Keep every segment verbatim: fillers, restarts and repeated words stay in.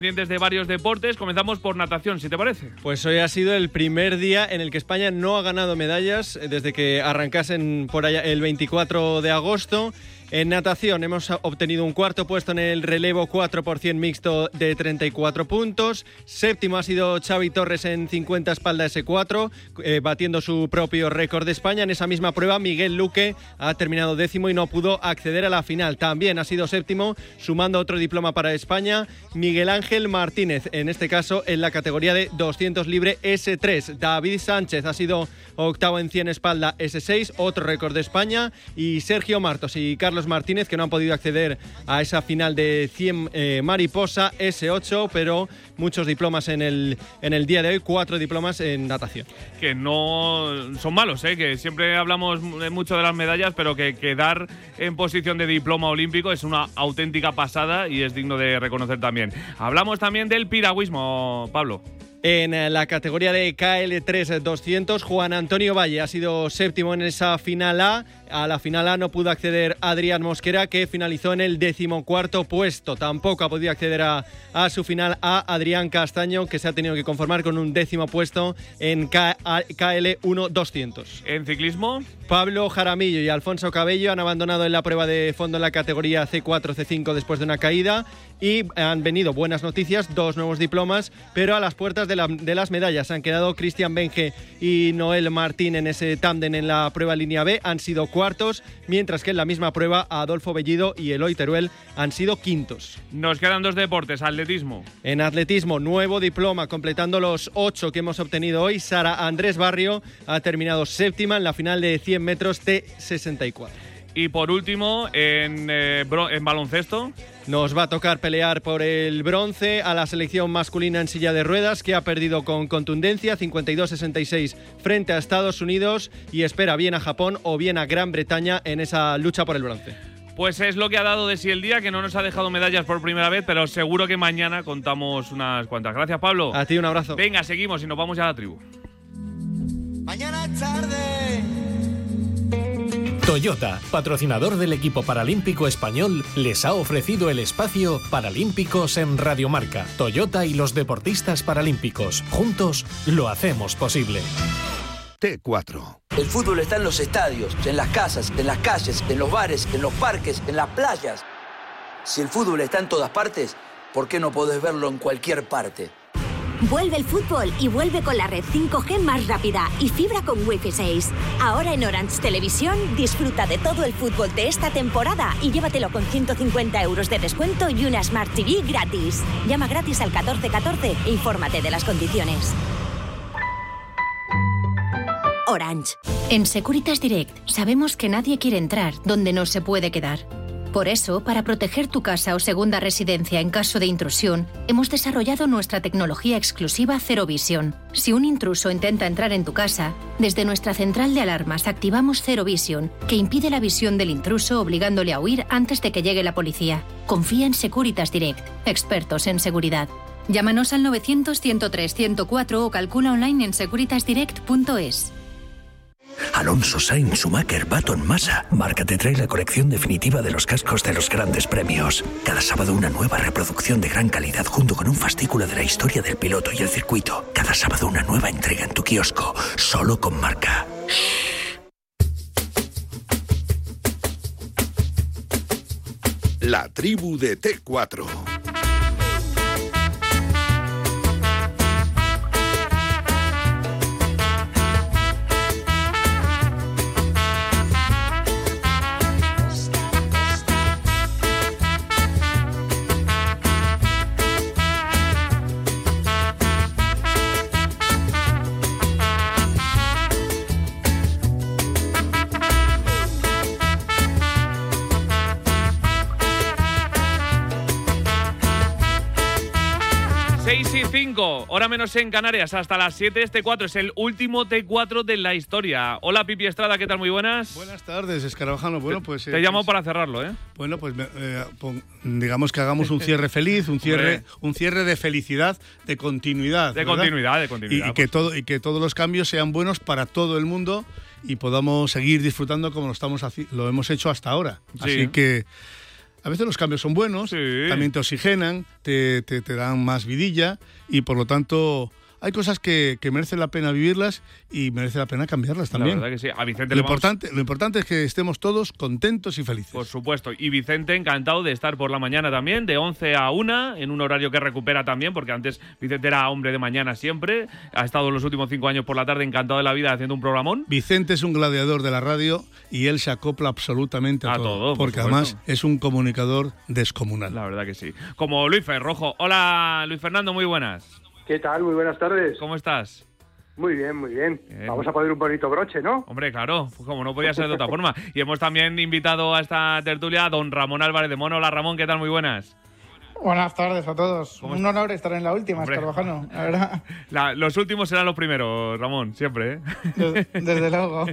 De varios deportes, comenzamos por natación, si te parece. Pues hoy ha sido el primer día en el que España no ha ganado medallas desde que arrancasen por allá el veinticuatro de agosto. En natación hemos obtenido un cuarto puesto en el relevo cuatro por cien mixto de treinta y cuatro puntos. Séptimo ha sido Xavi Torres en cincuenta espalda ese cuatro, eh, batiendo su propio récord de España. En esa misma prueba Miguel Luque ha terminado décimo y no pudo acceder a la final. También ha sido séptimo, sumando otro diploma para España, Miguel Ángel Martínez, en este caso en la categoría de doscientos libre ese tres. David Sánchez ha sido octavo en cien espalda ese seis, otro récord de España. Y Sergio Martos y Carlos Martínez, que no han podido acceder a esa final de cien eh, mariposa ese ocho, pero muchos diplomas en el, en el día de hoy, cuatro diplomas en natación. Que no son malos, ¿eh? Que siempre hablamos mucho de las medallas, pero que quedar en posición de diploma olímpico es una auténtica pasada y es digno de reconocer también. Hablamos también del piragüismo, Pablo. En la categoría de K L tres doscientos, Juan Antonio Valle ha sido séptimo en esa final A. A la final A no pudo acceder Adrián Mosquera, que finalizó en el decimocuarto puesto. Tampoco ha podido acceder a, a su final A Adrián Castaño, que se ha tenido que conformar con un décimo puesto en K L uno doscientos. ¿En ciclismo? Pablo Jaramillo y Alfonso Cabello han abandonado en la prueba de fondo en la categoría C cuatro C cinco después de una caída, y han venido buenas noticias, dos nuevos diplomas, pero a las puertas de, la, de las medallas han quedado Cristian Benge y Noel Martín en ese tándem en la prueba línea B, han sido cuartos, mientras que en la misma prueba Adolfo Bellido y Eloy Teruel han sido quintos. Nos quedan dos deportes, atletismo. En atletismo, nuevo diploma, completando los ocho que hemos obtenido hoy. Sara Andrés Barrio ha terminado séptima en la final de cien metros T sesenta y cuatro. Y por último, en, eh, bro- en baloncesto. Nos va a tocar pelear por el bronce a la selección masculina en silla de ruedas, que ha perdido con contundencia cincuenta y dos sesenta y seis frente a Estados Unidos y espera bien a Japón o bien a Gran Bretaña en esa lucha por el bronce. Pues es lo que ha dado de sí el día, que no nos ha dejado medallas por primera vez, pero seguro que mañana contamos unas cuantas. Gracias, Pablo. A ti un abrazo. Venga, seguimos y nos vamos ya a la tribu. Mañana es tarde. Toyota, patrocinador del equipo paralímpico español, les ha ofrecido el espacio Paralímpicos en Radio Marca. Toyota y los deportistas paralímpicos. Juntos lo hacemos posible. T cuatro. El fútbol está en los estadios, en las casas, en las calles, en los bares, en los parques, en las playas. Si el fútbol está en todas partes, ¿por qué no podés verlo en cualquier parte? Vuelve el fútbol y vuelve con la red cinco G más rápida y fibra con Wi-Fi seis. Ahora en Orange Televisión disfruta de todo el fútbol de esta temporada y llévatelo con ciento cincuenta euros de descuento y una Smart T V gratis. Llama gratis al catorce catorce e infórmate de las condiciones. Orange. En Securitas Direct sabemos que nadie quiere entrar donde no se puede quedar. Por eso, para proteger tu casa o segunda residencia en caso de intrusión, hemos desarrollado nuestra tecnología exclusiva Zero Vision. Si un intruso intenta entrar en tu casa, desde nuestra central de alarmas activamos Zero Vision, que impide la visión del intruso obligándole a huir antes de que llegue la policía. Confía en Securitas Direct, expertos en seguridad. Llámanos al novecientos, ciento tres, ciento cuatro o calcula online en securitas direct punto es. Alonso, Sainz, Schumacher, Baton, Massa. Marca te trae la colección definitiva de los cascos de los grandes premios. Cada sábado una nueva reproducción de gran calidad junto con un fascículo de la historia del piloto y el circuito. Cada sábado una nueva entrega en tu kiosco, solo con Marca. La tribu de T cuatro. seis y cinco, hora menos en Canarias, hasta las siete. Este cuatro es el último T cuatro de la historia. Hola, Pipi Estrada, ¿qué tal? Muy buenas. Buenas tardes, Escarabajano. Bueno, pues... Te, te eh, llamo pues, para cerrarlo, ¿eh? Bueno, pues eh, pon, digamos que hagamos un cierre feliz, un cierre un cierre de felicidad, de continuidad. De ¿verdad? continuidad, de continuidad. Y, y, que pues. todo, y que todos los cambios sean buenos para todo el mundo y podamos seguir disfrutando como lo, estamos, lo hemos hecho hasta ahora. Sí. Así que... A veces los cambios son buenos, sí. también te oxigenan, te, te, te dan más vidilla y por lo tanto hay cosas que, que merecen la pena vivirlas y merece la pena cambiarlas también. La verdad que sí. A Vicente lo, le vamos... importante, lo importante es que estemos todos contentos y felices. Por supuesto. Y Vicente encantado de estar por la mañana también, de once a una, en un horario que recupera también, porque antes Vicente era hombre de mañana siempre. Ha estado los últimos cinco años por la tarde encantado de la vida haciendo un programón. Vicente es un gladiador de la radio y él se acopla absolutamente a, a todo, todo. Porque por además es un comunicador descomunal. La verdad que sí. Como Luis Ferrojo. Hola, Luis Fernando, muy buenas. ¿Qué tal? Muy buenas tardes. ¿Cómo estás? Muy bien, muy bien. bien. Vamos a poner un bonito broche, ¿no? Hombre, claro, como no podía ser de otra forma. Y hemos también invitado a esta tertulia a don Ramón Álvarez de Mono. Hola, Ramón, ¿qué tal? Muy buenas. Buenas tardes a todos. Un honor estar en la última, Escarabajano, la verdad. La, los últimos serán los primeros, Ramón, siempre, ¿eh? Desde, desde luego.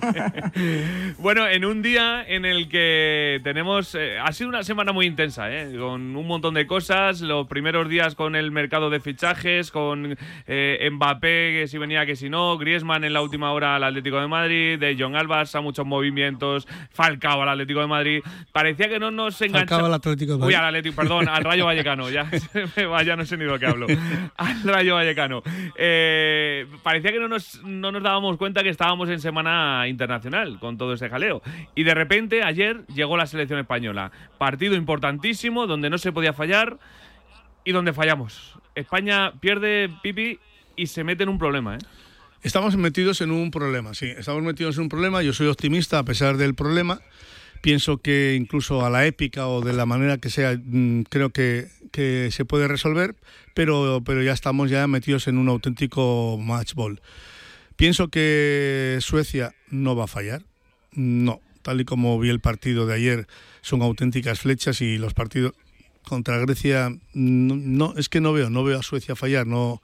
Bueno, en un día en el que tenemos... Eh, ha sido una semana muy intensa, ¿eh? Con un montón de cosas. Los primeros días con el mercado de fichajes, con eh, Mbappé, que si venía, que si no, Griezmann en la última hora al Atlético de Madrid, de John Albas a muchos movimientos, Falcao al Atlético de Madrid. Parecía que no nos enganchaba... Falcao al Atlético de Madrid. Uy, al Atlético, perdón, al Rayo Vallecano. Ya, ya no sé ni lo que hablo. Al Rayo Vallecano. Eh, parecía que no nos, no nos dábamos cuenta que estábamos en semana internacional con todo ese jaleo. Y de repente, ayer llegó la selección española. Partido importantísimo, donde no se podía fallar y donde fallamos. España pierde, Pipi, y se mete en un problema, ¿eh? Estamos metidos en un problema, sí. Estamos metidos en un problema. Yo soy optimista a pesar del problema. Pienso que incluso a la épica o de la manera que sea, creo que, que se puede resolver, pero, pero ya estamos ya metidos en un auténtico match ball. Pienso que Suecia no va a fallar, no, tal y como vi el partido de ayer, son auténticas flechas y los partidos contra Grecia, no, no es que no veo, no veo a Suecia fallar, no,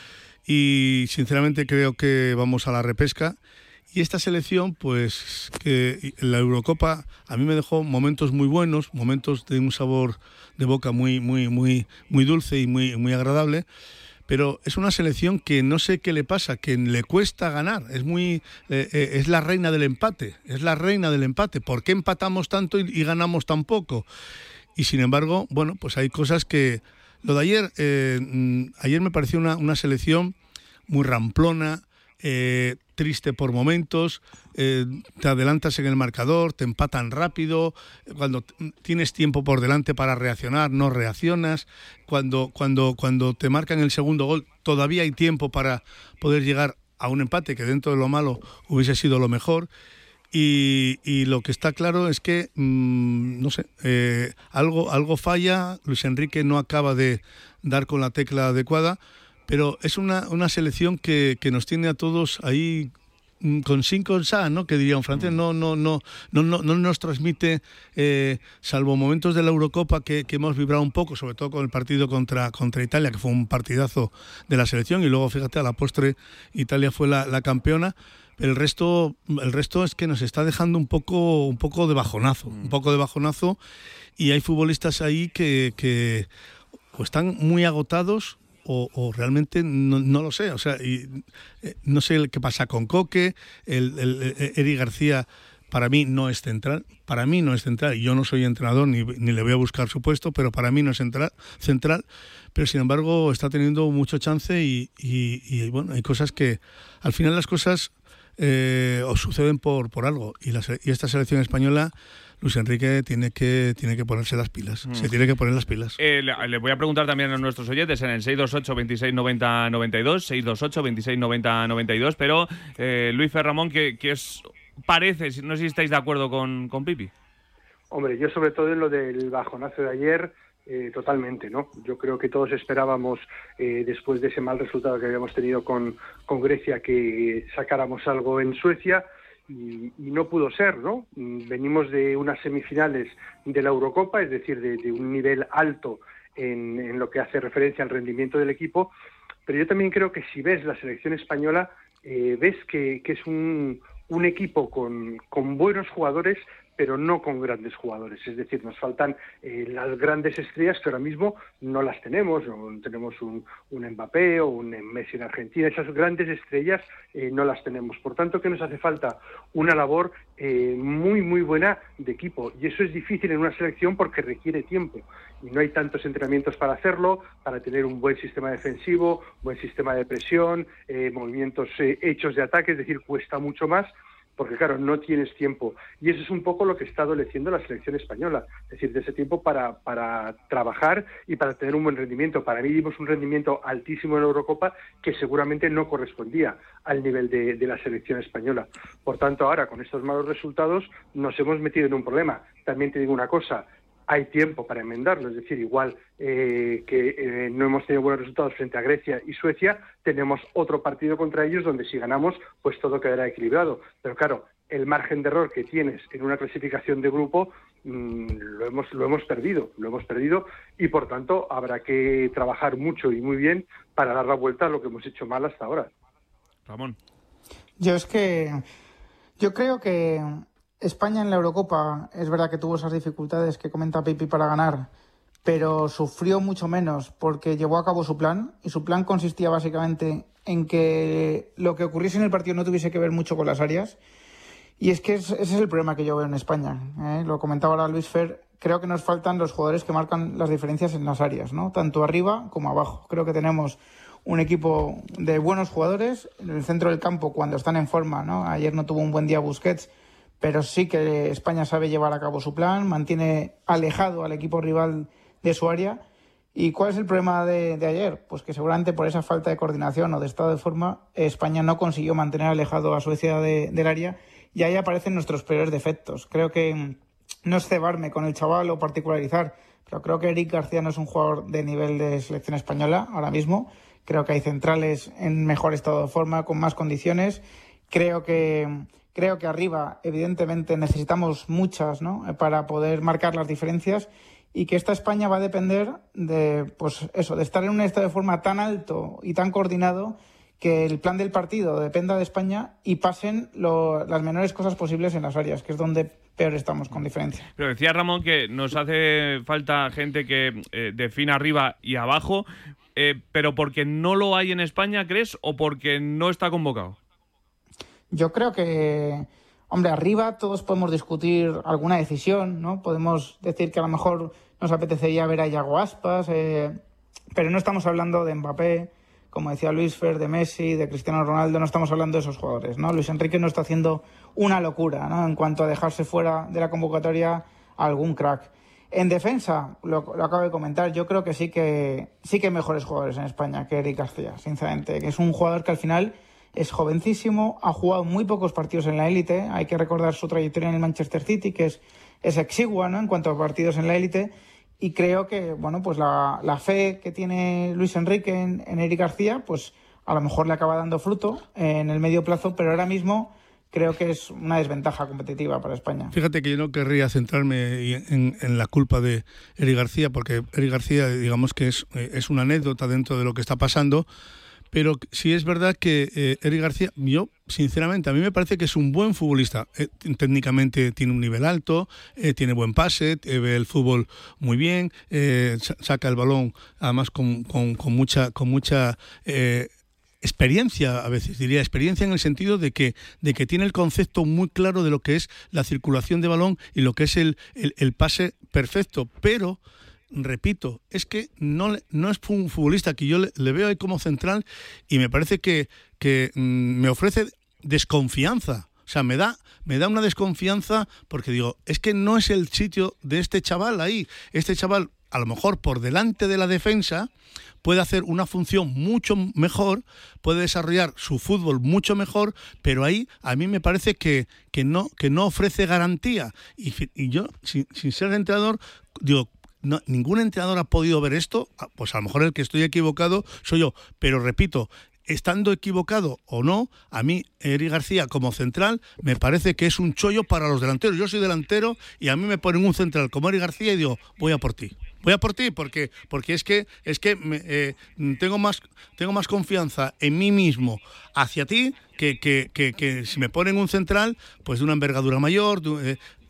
y sinceramente creo que vamos a la repesca. Y esta selección, pues, que la Eurocopa a mí me dejó momentos muy buenos, momentos de un sabor de boca muy, muy, muy, muy dulce y muy, muy agradable. Pero es una selección que no sé qué le pasa, que le cuesta ganar. Es muy, eh, eh, es la reina del empate, es la reina del empate. ¿Por qué empatamos tanto y, y ganamos tan poco? Y sin embargo, bueno, pues hay cosas que lo de ayer, eh, ayer me pareció una, una selección muy ramplona. Eh, triste por momentos, eh, te adelantas en el marcador, te empatan rápido, cuando t- tienes tiempo por delante para reaccionar, no reaccionas, cuando, cuando, cuando te marcan el segundo gol, todavía hay tiempo para poder llegar a un empate, que dentro de lo malo hubiese sido lo mejor, y, y lo que está claro es que, mmm, no sé, eh, algo, algo falla, Luis Enrique no acaba de dar con la tecla adecuada, pero es una, una selección que, que nos tiene a todos ahí con cinco sa, ¿no? Que diría un francés, no, no, no, no, no, no nos transmite, eh, salvo momentos de la Eurocopa que, que hemos vibrado un poco, sobre todo con el partido contra, contra Italia, que fue un partidazo de la selección, y luego, fíjate, a la postre Italia fue la, la campeona. Pero el resto, el resto es que nos está dejando un poco, un poco de bajonazo, un poco de bajonazo, y hay futbolistas ahí que, que o están muy agotados. O, o realmente no, no lo sé, o sea, y, eh, no sé qué pasa con Coque, el, el, el Eric García para mí no es central, para mí no es central, y yo no soy entrenador ni, ni le voy a buscar su puesto, pero para mí no es central, central pero sin embargo está teniendo mucho chance y, y, y bueno, hay cosas que, al final las cosas eh, os suceden por, por algo, y, la, y esta selección española, Luis Enrique tiene que tiene que ponerse las pilas, mm. se tiene que poner las pilas. Eh, le, le voy a preguntar también a nuestros oyentes en el seis dos ocho, veintiséis noventa, noventa y dos, seis dos ocho, veintiséis noventa, noventa y dos, pero eh, Luis Ferramón, ¿qué, qué os parece? No sé si estáis de acuerdo con, con Pipi. Hombre, yo sobre todo en lo del bajonazo de ayer, eh, totalmente, ¿no? Yo creo que todos esperábamos, eh, después de ese mal resultado que habíamos tenido con, con Grecia, que sacáramos algo en Suecia. Y, y no pudo ser, ¿no? Venimos de unas semifinales de la Eurocopa, es decir, de, de un nivel alto en, en lo que hace referencia al rendimiento del equipo, pero yo también creo que si ves la selección española, eh, ves que, que es un, un equipo con, con buenos jugadores, pero no con grandes jugadores. Es decir, nos faltan eh, las grandes estrellas que ahora mismo no las tenemos. No tenemos un, un Mbappé o un Messi en Argentina. Esas grandes estrellas eh, no las tenemos. Por tanto, que nos hace falta una labor eh, muy, muy buena de equipo. Y eso es difícil en una selección porque requiere tiempo. Y no hay tantos entrenamientos para hacerlo, para tener un buen sistema defensivo, buen sistema de presión, eh, movimientos eh, hechos de ataque. Es decir, cuesta mucho más, porque claro, no tienes tiempo. Y eso es un poco lo que está adoleciendo la selección española, es decir, de ese tiempo para, para trabajar y para tener un buen rendimiento. Para mí dimos un rendimiento altísimo en la Eurocopa que seguramente no correspondía al nivel de, de la selección española. Por tanto, ahora con estos malos resultados nos hemos metido en un problema. También te digo una cosa, hay tiempo para enmendarlo, es decir, igual eh, que eh, no hemos tenido buenos resultados frente a Grecia y Suecia, tenemos otro partido contra ellos donde si ganamos, pues todo quedará equilibrado. Pero claro, el margen de error que tienes en una clasificación de grupo mmm, lo hemos lo hemos perdido, lo hemos perdido y por tanto habrá que trabajar mucho y muy bien para dar la vuelta a lo que hemos hecho mal hasta ahora. Ramón. Yo es que yo creo que España en la Eurocopa, es verdad que tuvo esas dificultades que comenta Pipi para ganar, pero sufrió mucho menos porque llevó a cabo su plan, y su plan consistía básicamente en que lo que ocurriese en el partido no tuviese que ver mucho con las áreas, y es que es, ese es el problema que yo veo en España, ¿eh? Lo comentaba ahora Luis Fer, creo que nos faltan los jugadores que marcan las diferencias en las áreas, ¿no? Tanto arriba como abajo. Creo que tenemos un equipo de buenos jugadores en el centro del campo cuando están en forma, ¿no? Ayer no tuvo un buen día Busquets, pero sí que España sabe llevar a cabo su plan, mantiene alejado al equipo rival de su área. ¿Y cuál es el problema de, de ayer? Pues que seguramente por esa falta de coordinación o de estado de forma, España no consiguió mantener alejado a Suecia de, del área, y ahí aparecen nuestros peores defectos. Creo que no es cebarme con el chaval o particularizar, pero creo que Eric García no es un jugador de nivel de selección española ahora mismo. Creo que hay centrales en mejor estado de forma, con más condiciones. Creo que... Creo que arriba, evidentemente, necesitamos muchas, ¿no?, para poder marcar las diferencias, y que esta España va a depender de, pues eso, de estar en un estado de forma tan alto y tan coordinado que el plan del partido dependa de España y pasen lo, las menores cosas posibles en las áreas, que es donde peor estamos con diferencia. Pero decía Ramón que nos hace falta gente que eh, defina arriba y abajo, eh, pero porque no lo hay en España, ¿crees? ¿O porque no está convocado? Yo creo que, hombre, arriba todos podemos discutir alguna decisión, ¿no? Podemos decir que a lo mejor nos apetecería ver a Iago Aspas, eh, pero no estamos hablando de Mbappé, como decía Luis Fer, de Messi, de Cristiano Ronaldo, no estamos hablando de esos jugadores, ¿no? Luis Enrique no está haciendo una locura, ¿no?, en cuanto a dejarse fuera de la convocatoria a algún crack. En defensa, lo, lo acabo de comentar, yo creo que sí que sí que hay mejores jugadores en España que Eric García, sinceramente, que es un jugador que al final es jovencísimo, ha jugado muy pocos partidos en la élite, hay que recordar su trayectoria en el Manchester City, que es, es exigua, ¿no?, en cuanto a partidos en la élite, y creo que, bueno, pues la, la fe que tiene Luis Enrique en, en Eric García, pues a lo mejor le acaba dando fruto en el medio plazo, pero ahora mismo creo que es una desventaja competitiva para España. Fíjate que yo no querría centrarme en, en la culpa de Eric García, porque Eric García, digamos que es, es una anécdota dentro de lo que está pasando. Pero sí es verdad que eh, Eric García, yo sinceramente, a mí me parece que es un buen futbolista. Eh, técnicamente tiene un nivel alto, eh, tiene buen pase, eh, ve el fútbol muy bien, eh, saca el balón además con, con, con mucha, con mucha eh, experiencia, a veces diría experiencia en el sentido de que, de que tiene el concepto muy claro de lo que es la circulación de balón y lo que es el, el, el pase perfecto, pero... Repito, es que no, no es un futbolista que yo le, le veo ahí como central y me parece que, que mmm, me ofrece desconfianza. O sea, me da, me da una desconfianza porque digo, es que no es el sitio de este chaval ahí. Este chaval, a lo mejor por delante de la defensa, puede hacer una función mucho mejor, puede desarrollar su fútbol mucho mejor, pero ahí a mí me parece que, que, no, que no ofrece garantía. Y, y yo, sin, sin ser entrenador, digo, no, ningún entrenador ha podido ver esto, pues a lo mejor el que estoy equivocado soy yo, pero repito, estando equivocado o no, a mí Eric García como central me parece que es un chollo para los delanteros. Yo soy delantero y a mí me ponen un central como Eric García y digo, voy a por ti. Voy a por ti porque porque es que es que me, eh, tengo más tengo más confianza en mí mismo hacia ti que que, que, que si me ponen un central pues de una envergadura mayor, de, eh,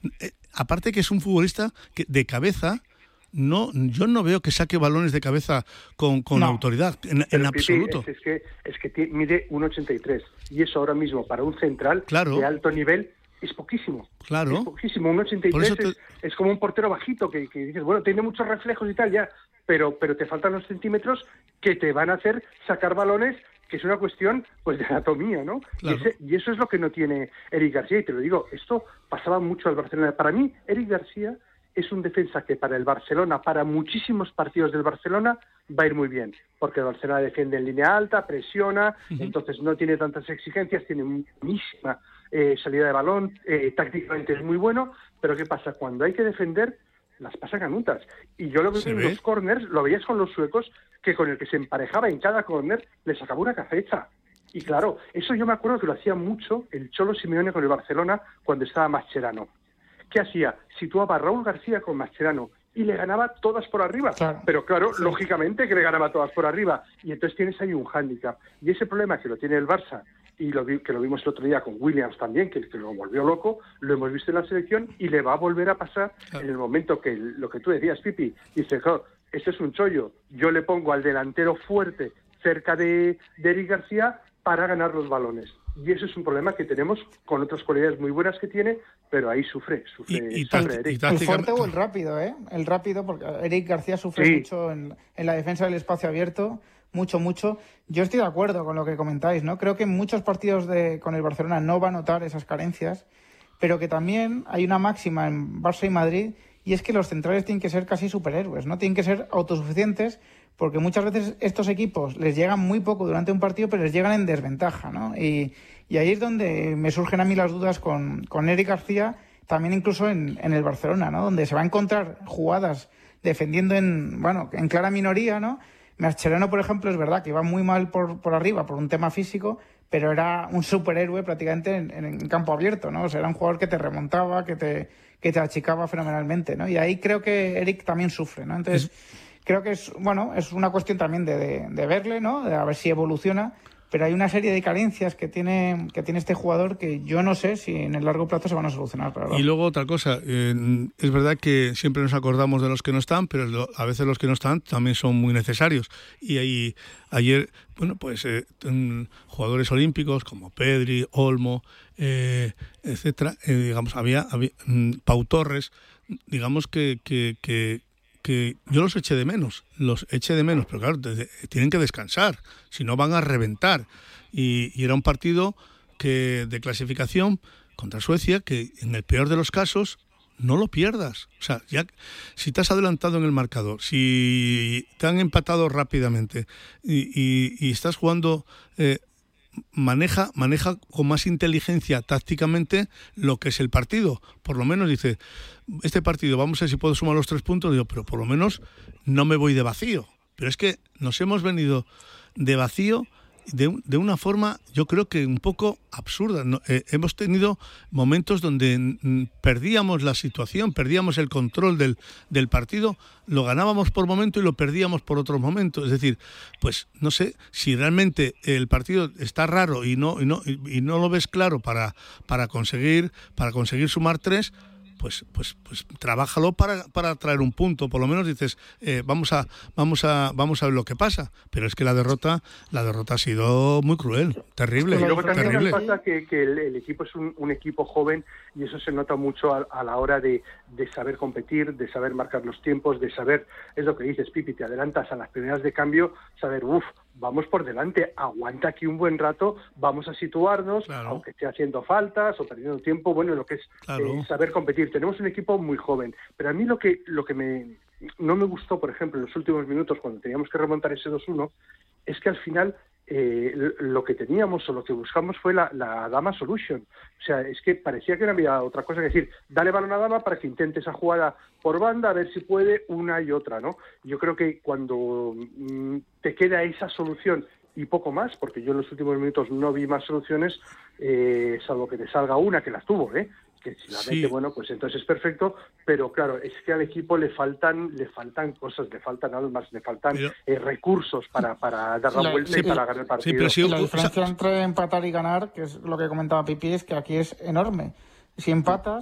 eh, aparte que es un futbolista que de cabeza... No, yo no veo que saque balones de cabeza con, con no. autoridad, en, en absoluto. Es, es que, es que t- mide uno ochenta y tres y eso ahora mismo para un central claro. de alto nivel es poquísimo. Claro. Es poquísimo. uno ochenta y tres te... es, es como un portero bajito que, que dices, bueno, tiene muchos reflejos y tal, ya, pero, pero te faltan los centímetros que te van a hacer sacar balones, que es una cuestión pues de anatomía, ¿no? Claro. Y, ese, y eso es lo que no tiene Eric García, y te lo digo, esto pasaba mucho al Barcelona. Para mí, Eric García es un defensa que para el Barcelona, para muchísimos partidos del Barcelona, va a ir muy bien, porque el Barcelona defiende en línea alta, presiona, uh-huh. entonces no tiene tantas exigencias, tiene muchísima eh, salida de balón, eh, tácticamente es muy bueno, pero ¿qué pasa? Cuando hay que defender, las pasa canutas. Y yo lo veo en los corners, lo veías con los suecos, que con el que se emparejaba en cada corner, le sacaba una cabeza. Y claro, eso yo me acuerdo que lo hacía mucho el Cholo Simeone con el Barcelona cuando estaba Mascherano. ¿Qué hacía? Situaba a Raúl García con Mascherano y le ganaba todas por arriba. Claro. Pero claro, sí. lógicamente que le ganaba todas por arriba. Y entonces tienes ahí un hándicap. Y ese problema que lo tiene el Barça, y lo vi, que lo vimos el otro día con Williams también, que, que lo volvió loco, lo hemos visto en la selección y le va a volver a pasar claro. en el momento que lo que tú decías, Pipi, dice, oh, este es un chollo, yo le pongo al delantero fuerte cerca de, de Eric García para ganar los balones. Y eso es un problema que tenemos con otras cualidades muy buenas que tiene, pero ahí sufre, sufre, y, y sufre Eric. El fuerte o el rápido, ¿eh? El rápido, porque Eric García sufre sí. mucho en, en la defensa del espacio abierto, mucho, mucho. Yo estoy de acuerdo con lo que comentáis, ¿no? Creo que en muchos partidos de, con el Barcelona no va a notar esas carencias, pero que también hay una máxima en Barça y Madrid, y es que los centrales tienen que ser casi superhéroes, ¿no? Tienen que ser autosuficientes, porque muchas veces estos equipos les llegan muy poco durante un partido, pero les llegan en desventaja, ¿no? Y, y ahí es donde me surgen a mí las dudas con, con Eric García, también incluso en, en el Barcelona, ¿no? Donde se va a encontrar jugadas defendiendo en, bueno, en clara minoría, ¿no? Mascherano, por ejemplo, es verdad que iba muy mal por, por arriba por un tema físico, pero era un superhéroe prácticamente en, en campo abierto, ¿no? O sea, era un jugador que te remontaba, que te, que te achicaba fenomenalmente, ¿no? Y ahí creo que Eric también sufre, ¿no? Entonces, creo que es, bueno, es una cuestión también de, de, de verle, ¿no? De a ver si evoluciona, pero hay una serie de carencias que tiene, que tiene este jugador que yo no sé si en el largo plazo se van a solucionar. Claro. Y luego otra cosa, eh, es verdad que siempre nos acordamos de los que no están, pero lo, a veces los que no están también son muy necesarios. Y ahí ayer, bueno, pues eh, jugadores olímpicos como Pedri, Olmo, eh, etcétera, eh, digamos, había, había mm, Pau Torres, digamos que, que, que que yo los eché de menos, los eché de menos, pero claro, de, de, tienen que descansar, si no van a reventar. Y, y era un partido que de clasificación contra Suecia que en el peor de los casos no lo pierdas. O sea, ya si te has adelantado en el marcador, si te han empatado rápidamente y, y, y estás jugando... Eh, maneja maneja con más inteligencia tácticamente lo que es el partido. Por lo menos dice, este partido vamos a ver si puedo sumar los tres puntos, digo, pero por lo menos no me voy de vacío. Pero es que nos hemos venido de vacío de, de una forma, yo creo que un poco absurda. ¿no? Eh, hemos tenido momentos donde mm, perdíamos la situación, perdíamos el control del, del partido, lo ganábamos por momento y lo perdíamos por otros momentos. Es decir, pues no sé, si realmente el partido está raro y no y no y, y no lo ves claro para para conseguir para conseguir sumar tres, pues pues pues trabájalo para para traer un punto. Por lo menos dices, eh, vamos a vamos a vamos a ver lo que pasa. Pero es que la derrota la derrota ha sido muy cruel, terrible. Y luego también terrible. nos pasa que, que el, el equipo es un, un equipo joven y eso se nota mucho a, a la hora de, de saber competir, de saber marcar los tiempos, de saber, es lo que dices, Pipi, te adelantas a las primeras de cambio, saber, uff, vamos por delante, aguanta aquí un buen rato, vamos a situarnos, claro. aunque esté haciendo faltas o perdiendo tiempo, bueno, lo que es claro. eh, saber competir. Tenemos un equipo muy joven, pero a mí lo que lo que me no me gustó, por ejemplo, en los últimos minutos cuando teníamos que remontar ese dos uno, es que al final eh, lo que teníamos o lo que buscamos fue la, la Dama Solution. O sea, es que parecía que no había otra cosa que decir, dale balón a Dama para que intente esa jugada por banda, a ver si puede una y otra, ¿no? Yo creo que cuando mm, te queda esa solución y poco más, porque yo en los últimos minutos no vi más soluciones, eh, salvo que te salga una, que las tuvo, ¿eh? Que si la mete, sí. bueno, pues entonces es perfecto, pero claro, es que al equipo le faltan le faltan cosas, le faltan almas, le faltan pero, eh, recursos para, para dar la, la vuelta sí, y para ganar el partido. Sí, pero sí, la diferencia o sea, entre empatar y ganar, que es lo que comentaba Pipi, es que aquí es enorme. Si empatas,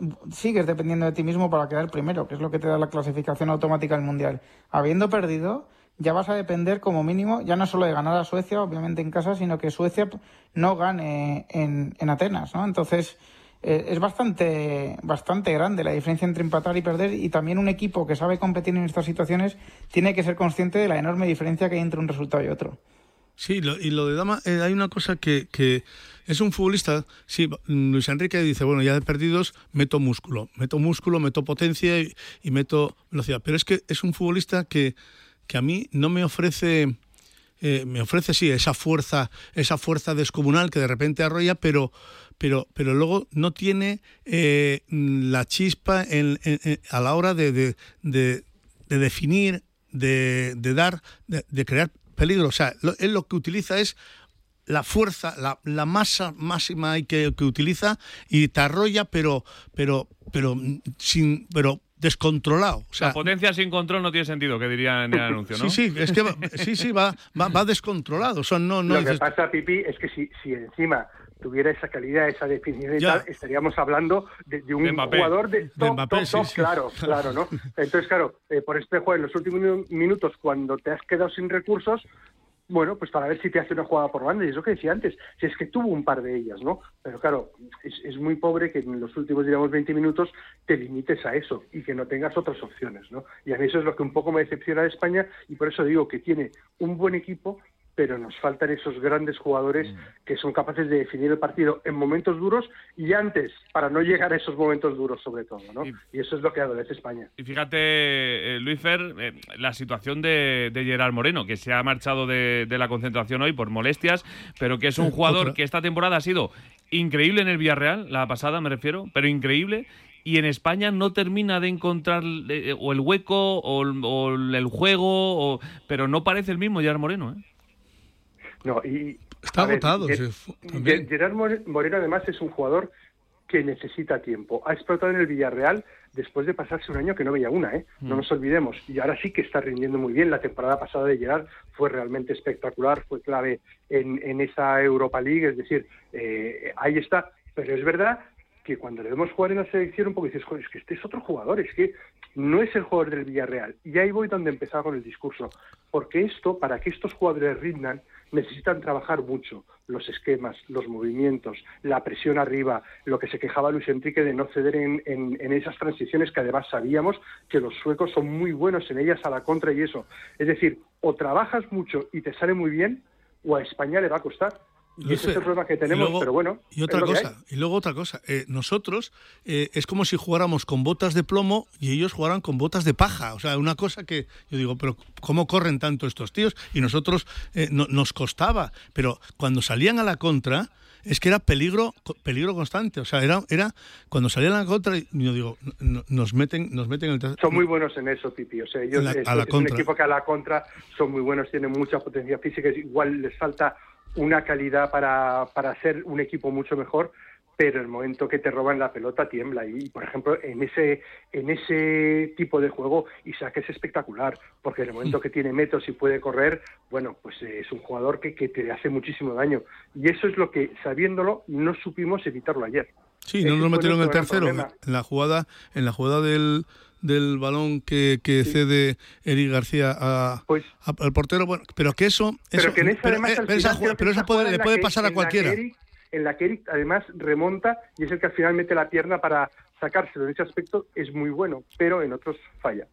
sigues dependiendo de ti mismo para quedar primero, que es lo que te da la clasificación automática al Mundial. Habiendo perdido, ya vas a depender como mínimo, ya no solo de ganar a Suecia, obviamente en casa, sino que Suecia no gane en, en Atenas, ¿no? Entonces, eh, es bastante, bastante grande la diferencia entre empatar y perder, y también un equipo que sabe competir en estas situaciones tiene que ser consciente de la enorme diferencia que hay entre un resultado y otro. Sí, lo, y lo de Dama, eh, hay una cosa que, que es un futbolista, sí, Luis Enrique dice, bueno, ya de perdidos meto músculo, meto músculo, meto potencia y, y meto velocidad, pero es que es un futbolista que, que a mí no me ofrece, eh, me ofrece sí, esa fuerza, esa fuerza descomunal que de repente arrolla, pero pero pero luego no tiene eh, la chispa en, en, en, a la hora de, de, de, de definir, de, de dar, de, de crear peligro. O sea, lo, él lo que utiliza es la fuerza, la, la masa máxima que, que utiliza y te arrolla, pero pero pero sin pero descontrolado. O sea, la potencia sin control no tiene sentido, que diría en el anuncio, ¿no? Sí, sí, es que va, sí, sí, va, va, va descontrolado. O sea, no, no Lo dices... que pasa, Pipi, es que si, si encima tuviera esa calidad, esa definición y Ya. tal, estaríamos hablando de, de un De Mbappé. jugador de top, De Mbappé, top, sí, top, sí. claro, claro, ¿no? Entonces, claro, eh, por este juego, en los últimos minu- minutos, cuando te has quedado sin recursos, bueno, pues para ver si te hace una jugada por banda, y es lo que decía antes, si es que tuvo un par de ellas, ¿no? Pero claro, es, es muy pobre que en los últimos, digamos, veinte minutos te limites a eso y que no tengas otras opciones, ¿no? Y a mí eso es lo que un poco me decepciona de España, y por eso digo que tiene un buen equipo, pero nos faltan esos grandes jugadores que son capaces de definir el partido en momentos duros y antes, para no llegar a esos momentos duros sobre todo, ¿no? Y, y eso es lo que adolece España. Y fíjate, eh, Luis Fer, eh, la situación de, de Gerard Moreno, que se ha marchado de, de la concentración hoy por molestias, pero que es un jugador Otra. que esta temporada ha sido increíble en el Villarreal, la pasada me refiero, pero increíble, y en España no termina de encontrar eh, o el hueco o, el- o el juego, o, pero no parece el mismo Gerard Moreno, ¿eh? No, y, Está a ver, agotado. Ge- sí, fu- también. Ge- Gerard More- Moreno además es un jugador que necesita tiempo. Ha explotado en el Villarreal después de pasarse un año que no veía una, ¿eh? No nos olvidemos. Y ahora sí que está rindiendo muy bien. La temporada pasada de Gerard fue realmente espectacular, fue clave en, en esa Europa League, es decir, eh, ahí está. Pero es verdad que cuando le vemos jugar en la selección un poco dices, joder, es que este es otro jugador, es que no es el jugador del Villarreal. Y ahí voy donde empezaba con el discurso. Porque esto, para que estos jugadores rindan, necesitan trabajar mucho los esquemas, los movimientos, la presión arriba, lo que se quejaba Luis Enrique de no ceder en, en, en esas transiciones, que además sabíamos que los suecos son muy buenos en ellas a la contra y eso. Es decir, o trabajas mucho y te sale muy bien, o a España le va a costar. Y Luis ese es el Fer, problema que y tenemos, luego- pero bueno. Y otra es lo que cosa, y luego otra cosa. Eh, nosotros eh, es como si jugáramos con botas de plomo y ellos jugaran con botas de paja. O sea, una cosa que yo digo, pero ¿cómo corren tanto estos tíos? Y nosotros eh, no- nos costaba. Pero cuando salían a la contra, es que era peligro co- peligro constante. O sea, era era cuando salían a la contra, yo digo, no- nos meten nos meten en el ter- Son muy buenos en eso, Pipi. O sea, ellos A la- es, a la es un contra. equipo que a la contra son muy buenos, tienen mucha potencia física. Igual les falta una calidad para, para ser un equipo mucho mejor, pero el momento que te roban la pelota tiembla. Y, por ejemplo, en ese en ese tipo de juego, Isaac es espectacular, porque en el momento que tiene metros y puede correr, bueno, pues eh, es un jugador que, que te hace muchísimo daño. Y eso es lo que, sabiéndolo, no supimos evitarlo ayer. Sí, Ese no nos fue metieron el nuestro gran tercero problema. en la jugada en la jugada del del balón que, que cede Eric García a, Pues- a- al portero, bueno, pero que eso, Pero eso que en esa, pero, además, eh, al pero esa final, jugada- creo que pero eso esa puede, jugada le en la puede que- pasar a en la que cualquiera. Eric- en la que Eric además remonta y es el que al final mete la pierna para sacárselo. En ese aspecto es muy bueno, pero en otros falla.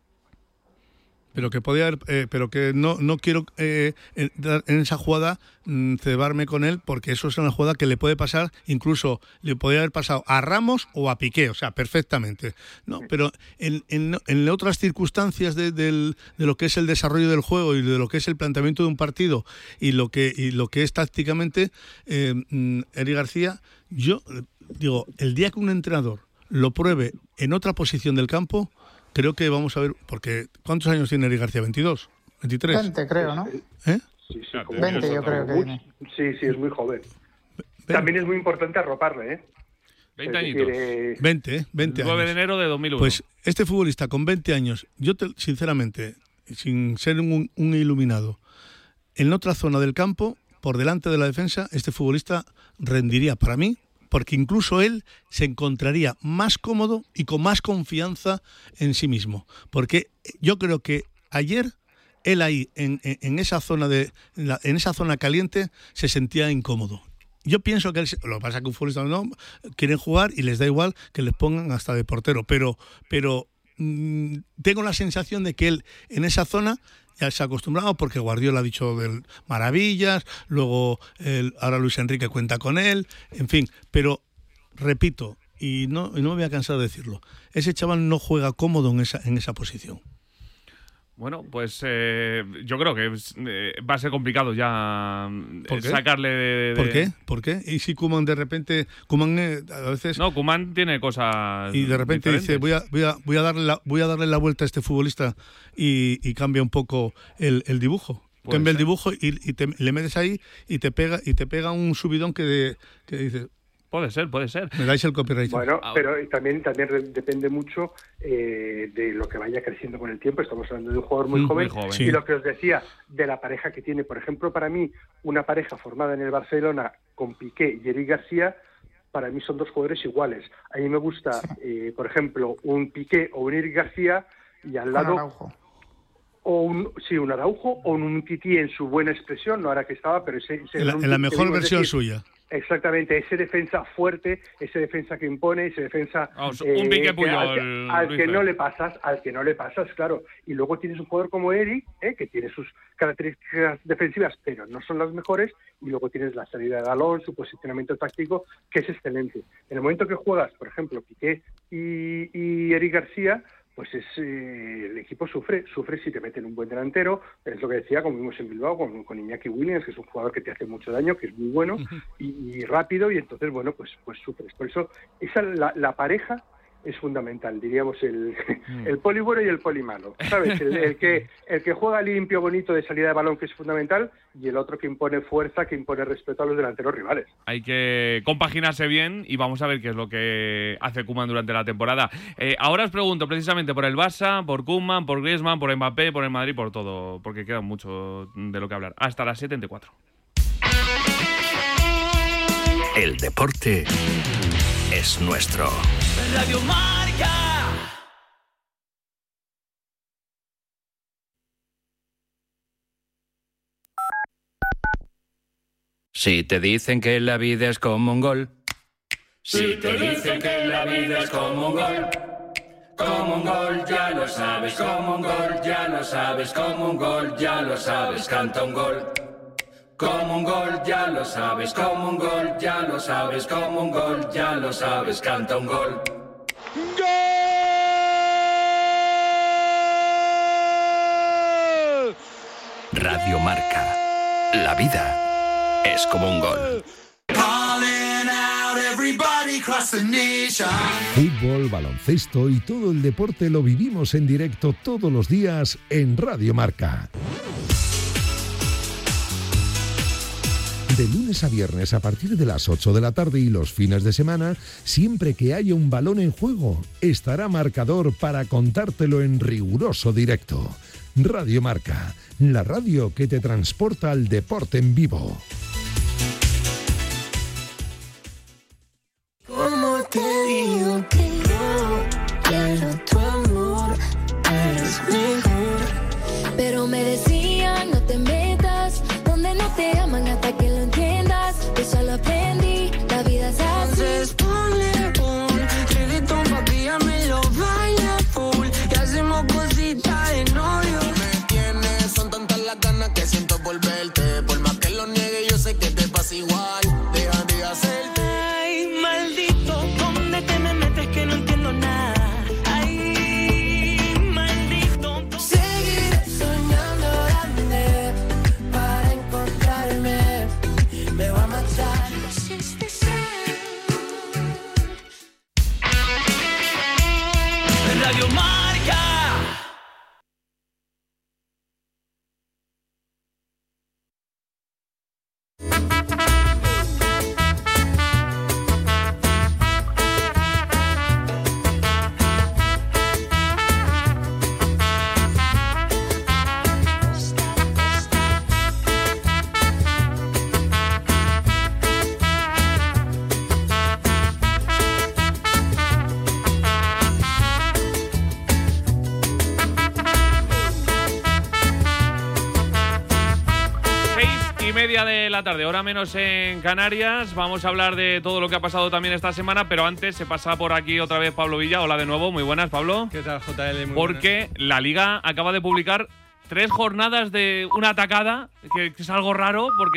Pero que podía haber, eh, pero que no no quiero eh, en, en esa jugada mm, cebarme con él, porque eso es una jugada que le puede pasar, incluso le podría haber pasado a Ramos o a Piqué, o sea, perfectamente. No, pero en, en, en otras circunstancias de, del, de lo que es el desarrollo del juego y de lo que es el planteamiento de un partido y lo que y lo que es tácticamente, eh, mm, Eric García, yo eh, digo, el día que un entrenador lo pruebe en otra posición del campo, creo que vamos a ver, porque ¿cuántos años tiene Eric García? ¿veintidós? ¿veintitrés? veinte, creo, ¿no? ¿Eh? Sí, sí, como- veinte, yo creo que muy- tiene. Sí, sí, es muy joven. También es muy importante arroparle, ¿eh? veinte Es añitos. decir, eh, veinte, ¿eh? veinte nueve de años. enero de dos mil uno. Pues este futbolista con veinte años, yo te- sinceramente, sin ser un, un iluminado, en otra zona del campo, por delante de la defensa, este futbolista rendiría para mí porque incluso él se encontraría más cómodo y con más confianza en sí mismo. Porque yo creo que ayer él ahí, en, en, en esa zona de en, la, en esa zona caliente, se sentía incómodo. Yo pienso que él, lo que pasa es que un futbolista no quieren jugar y les da igual que les pongan hasta de portero, pero pero mmm, tengo la sensación de que él en esa zona ya se ha acostumbrado, porque Guardiola ha dicho del maravillas, luego el, ahora Luis Enrique cuenta con él, en fin, pero repito, y no, y no me voy a cansar de decirlo, ese chaval no juega cómodo en esa, en esa posición. Bueno, pues eh, yo creo que eh, va a ser complicado ya eh, sacarle de, de... ¿Por qué? ¿Por qué? Y si Koeman de repente... Koeman eh, a veces... No, Koeman tiene cosas y de repente diferentes. dice, voy a, voy, a, voy, a darle la, voy a darle la vuelta a este futbolista y, y cambia un poco el, el dibujo. Cambia el dibujo y, y te, le metes ahí y te pega y te pega un subidón que, de, que dices... Puede ser, puede ser. Me dais el copyright. Bueno, pero también también depende mucho eh, de lo que vaya creciendo con el tiempo. Estamos hablando de un jugador muy mm, joven. Muy joven. Sí. Y lo que os decía, de la pareja que tiene. Por ejemplo, para mí, una pareja formada en el Barcelona con Piqué y Eric García, para mí son dos jugadores iguales. A mí me gusta, eh, por ejemplo, un Piqué o un Eric García y al lado... Araujo. O un, sí, un Araujo o un Umtiti en su buena expresión, no ahora que estaba, pero ese... ese en, la, en la mejor versión decir, suya. Exactamente, ese defensa fuerte, ese defensa que impone, ese defensa oh, un Piqué Puyol, al, que, al que no le pasas, al que no le pasas, claro. Y luego tienes un jugador como Eric, eh, que tiene sus características defensivas, pero no son las mejores, y luego tienes la salida de balón, su posicionamiento táctico, que es excelente. En el momento que juegas, por ejemplo, Piqué y, y Eric García, pues es eh, el equipo sufre, sufre si te meten un buen delantero, es lo que decía, como vimos en Bilbao, con, con Iñaki Williams, que es un jugador que te hace mucho daño, que es muy bueno y, y rápido, y entonces, bueno, pues pues sufres. Por eso, esa la, la pareja es fundamental, diríamos el, el poli bueno y el poli malo, ¿sabes? El, el, que, el que juega limpio, bonito, de salida de balón, que es fundamental, y el otro que impone fuerza, que impone respeto a los delanteros rivales. Hay que compaginarse bien y vamos a ver qué es lo que hace Koeman durante la temporada. Eh, ahora os pregunto precisamente por el Barça, por Koeman, por Griezmann, por Mbappé, por el Madrid, por todo, porque queda mucho de lo que hablar. Hasta las setenta y cuatro. El deporte es nuestro. Radio Marca. Si te dicen que la vida es como un gol. Si te dicen que la vida es como un gol. Como un gol, ya lo sabes. Como un gol, ya lo sabes. Como un gol, ya lo sabes. Canta un gol. Como un gol, ya lo sabes, como un gol, ya lo sabes, como un gol, ya lo sabes, canta un gol. ¡Gol! Radio Marca. La vida es como un gol. Fútbol, baloncesto y todo el deporte lo vivimos en directo todos los días en Radio Marca. De lunes a viernes a partir de las ocho de la tarde y los fines de semana, siempre que haya un balón en juego, estará Marcador para contártelo en riguroso directo. Radio Marca, la radio que te transporta al deporte en vivo. ¿Cómo te digo que no quiero tu amor? Eres mejor. Pero me decían no te metas donde no te aman hasta que lo entiendas. Eso lo aprendí, la vida es así. Entonces ponle un reggaetón pa' que ya me lo baila full y hacemos cositas de novio. Me tienes, son tantas las ganas que siento por verte. Por más que lo niegue yo sé que te pasa igual. Deja de hacerte. Ay, maldito, ¿dónde te me metes que no entiendo nada? Ay, maldito. Seguiré soñando grande para encontrarme. media de la tarde, hora menos en Canarias. Vamos a hablar de todo lo que ha pasado también esta semana, pero antes se pasa por aquí otra vez Pablo Villa. Hola de nuevo, muy buenas, Pablo. ¿Qué tal, J L? Muy Porque buenas. la Liga acaba de publicar tres jornadas de una atacada, que, que es algo raro, porque